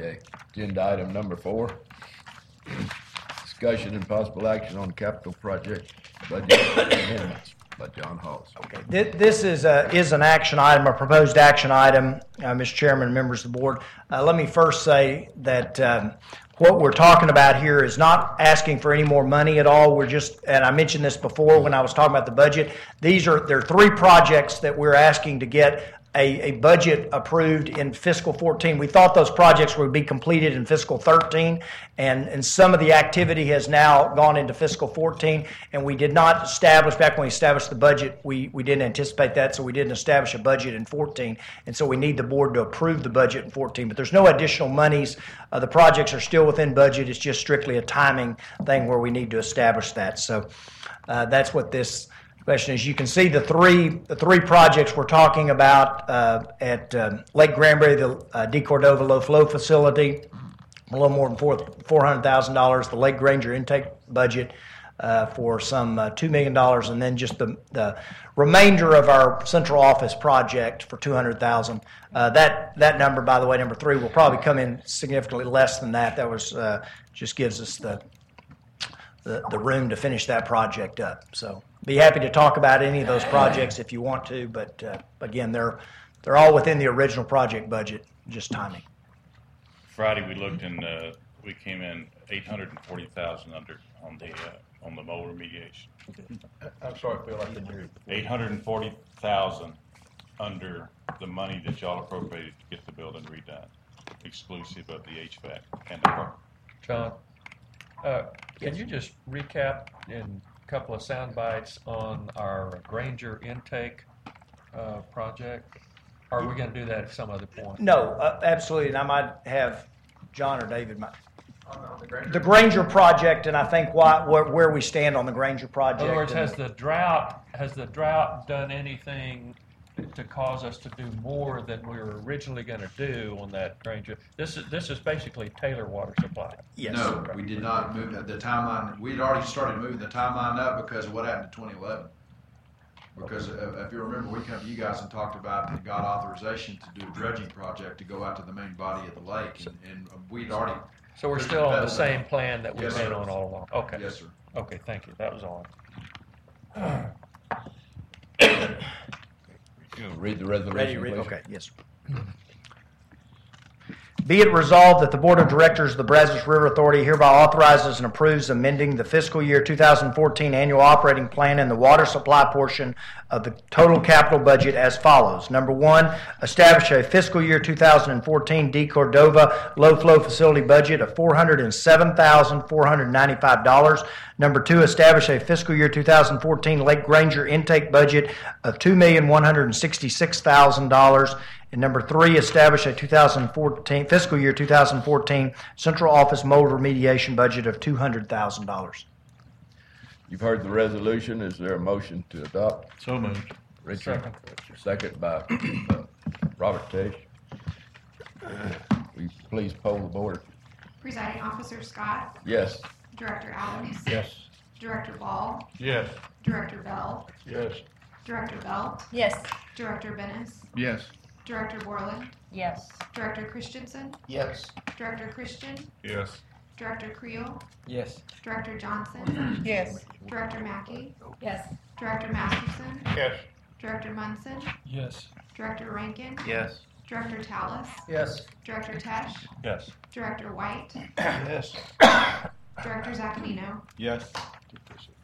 Okay. Agenda item number 4. Discussion and possible action on capital project budget amendments by John Halls. Okay. This is an action item, a proposed action item, Mr. Chairman and members of the board. Let me first say that what we're talking about here is not asking for any more money at all. We're just, and I mentioned this before when I was talking about the budget, there are 3 projects that we're asking to get a budget approved in fiscal 14. We thought those projects would be completed in fiscal 13, and some of the activity has now gone into fiscal 14, and we did not establish, back when we established the budget, we didn't anticipate that, so we didn't establish a budget in 14, and so we need the board to approve the budget in 14, but there's no additional monies. The projects are still within budget. It's just strictly a timing thing where we need to establish that. So that's what this question is. You can see the three projects we're talking about at Lake Granbury, the DeCordova low flow facility, a little more than $400,000. The Lake Granger intake budget for some $2 million, and then just the remainder of our central office project for $200,000. That number, by the way, number 3, will probably come in significantly less than that. That was just gives us the room to finish that project up. So be happy to talk about any of those projects if you want to, but again, they're all within the original project budget, just timing. Friday we looked and we came in $840,000 under on the mold remediation. I'm sorry, Phil, I didn't hear you. $840,000 under the money that y'all appropriated to get the building redone, exclusive of the HVAC and the park. John, can you just recap in a couple of sound bites on our Granger intake project? Or are we going to do that at some other point? No, absolutely, and I might have John or David. The Granger project, and I think where we stand on the Granger project. In other words, has the drought done anything to cause us to do more than we were originally going to do on that Granger? This is basically Taylor water supply. Yes. No, we did not move the timeline. We had already started moving the timeline up because of what happened in 2011. Because if you remember, we came to you guys and talked about and got authorization to do a dredging project to go out to the main body of the lake, and we'd already. So we're still on the same plan that we've Yes, been sir. on all along. Okay. Yes, sir. Okay, thank you. That was all. Read the resolution, please. Okay, yes. Be it resolved that the Board of Directors of the Brazos River Authority hereby authorizes and approves amending the fiscal year 2014 annual operating plan in the water supply portion of the total capital budget as follows. Number 1, establish a fiscal year 2014 DeCordova low flow facility budget of $407,495. Number 2, establish a fiscal year 2014 Lake Granger intake budget of $2,166,000. And number 3, establish a fiscal year 2014 central office mold remediation budget of $200,000. You've heard the resolution. Is there a motion to adopt? So moved. Richard. Second by Robert Tish. Will you please poll the board? Presiding Officer Scott, Yes. Director Adams, Yes. Director Ball, Yes. Director Bell, Yes. Director Belt, Yes. Director Bennis, Yes. Director Borland, Yes. Director Christensen, Yes. Director Christian, Yes. Director Creel, Yes. Director Johnson, Yes. Director Mackey, Yes. Director Masterson, Yes. Director Munson, Yes. Director Rankin, Yes. Director Tallis, Yes. Director Tesh, Yes. Director White, Yes. Director Zaccanino, Yes.